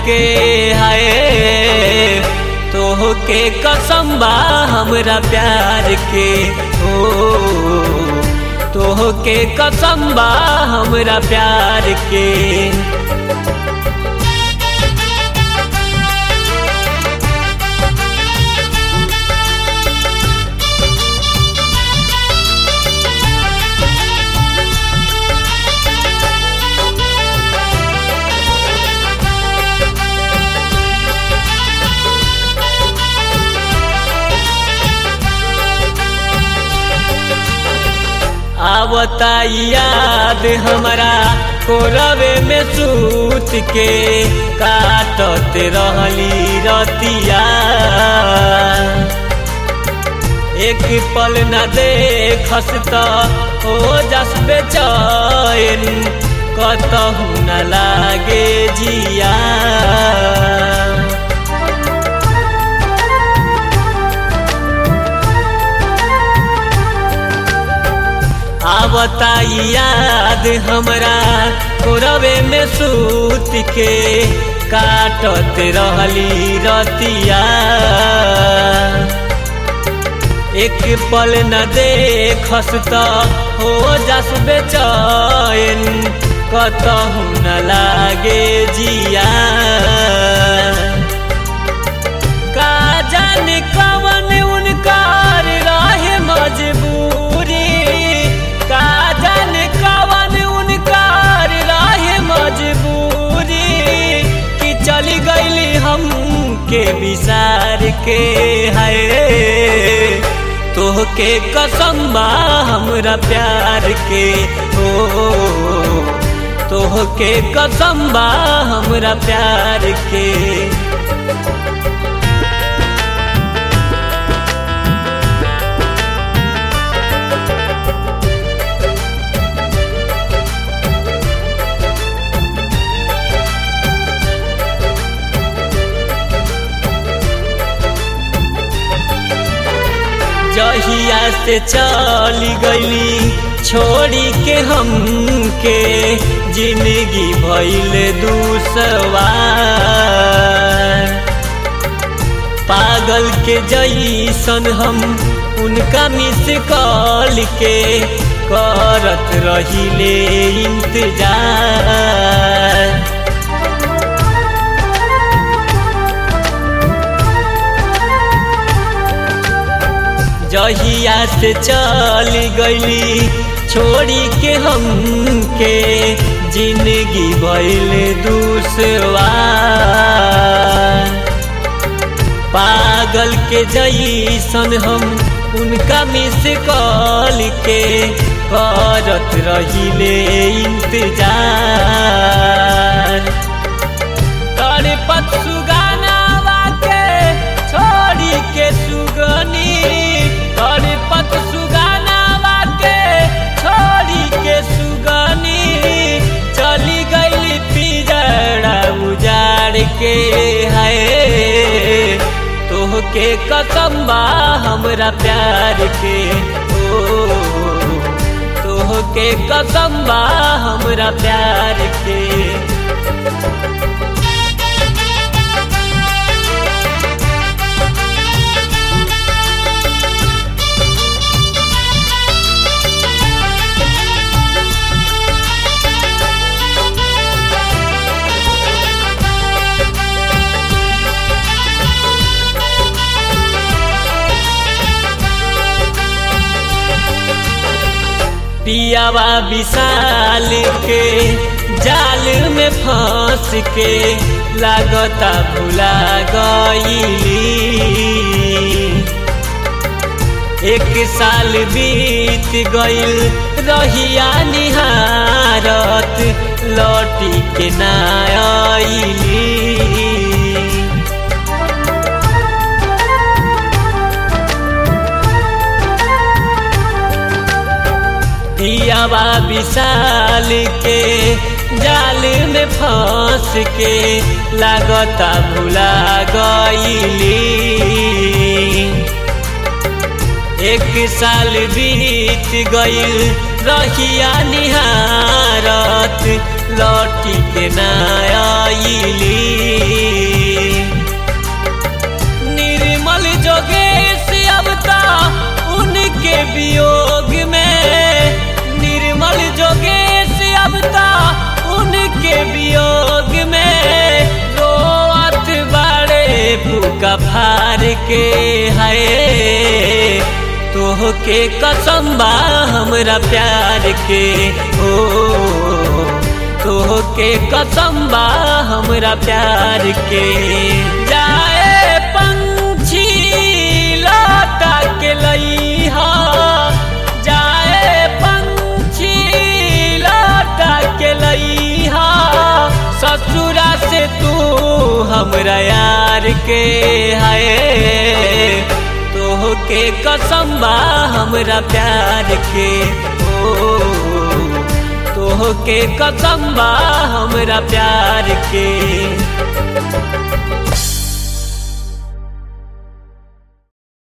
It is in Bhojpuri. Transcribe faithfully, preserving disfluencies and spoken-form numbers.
के हाय तोहके कसम बा हमरा प्यार के ओ तोहके कसम बा हमरा प्यार के। आवता याद हमरा कोरवे में सूत के काटत रहली रतिया एक पल न देखस त हो जस बेचैन कतहु न लागे जिया। आवता याद हमरा कोरवे में सूत के काटत रहली रतिया एक पल न देखस त हो जस बेचैन कतहु न लागे जिया। का जाने कवन उनकार रहे मजबूरी का जाने कवन उनकार रहे मजबूरी कि चली गईली हम के विसार के हाय तोहके कसम बा हमरा प्यार के ओ तोहके कसम बा हमरा प्यार के। जहिया से चली गईली छोड़ी के हम के जिंदगी भइल दुसवार पागल के जैसन हम उनका मिस कॉल के करत रहिले इंतजार। जहिया से चली गईली छोड़ी के हम के जिंदगी भइल दुसवार पागल के जैसन हम उनका मिस कॉल के करत रहिले इंतजार। तड़पत सुगानावा के छोड़ी के सुगनी तड़पत सुगानावा के छोड़ी के सुगनी चली गईली पिजड़ा उजाड़ के हाय तोहके कसम बा हमरा प्यार के ओ तोहके कसम बा हमरा प्यार के। पियावा विशाल के जाल में फंस के लागता भुला गईली एक साल बीत गईल रहिया निहारत लौटी के ना आईली। पियावा विशाल के जाल में फंस के लागता भुला गईली एक साल बीत गईल रहिया निहारत लौटी के ना आईली। के है तोहके कसम बा हमरा प्यार के हो तोहके कसम बा हमरा प्यार के। जाए पंछी लौटा के लइहा जाए पंछी लौटा के लइहा ससुरा से तू हमरा यार के है तोहके कसम बा हमरा प्यार के ओ तोहके कसम बा हमरा प्यार के।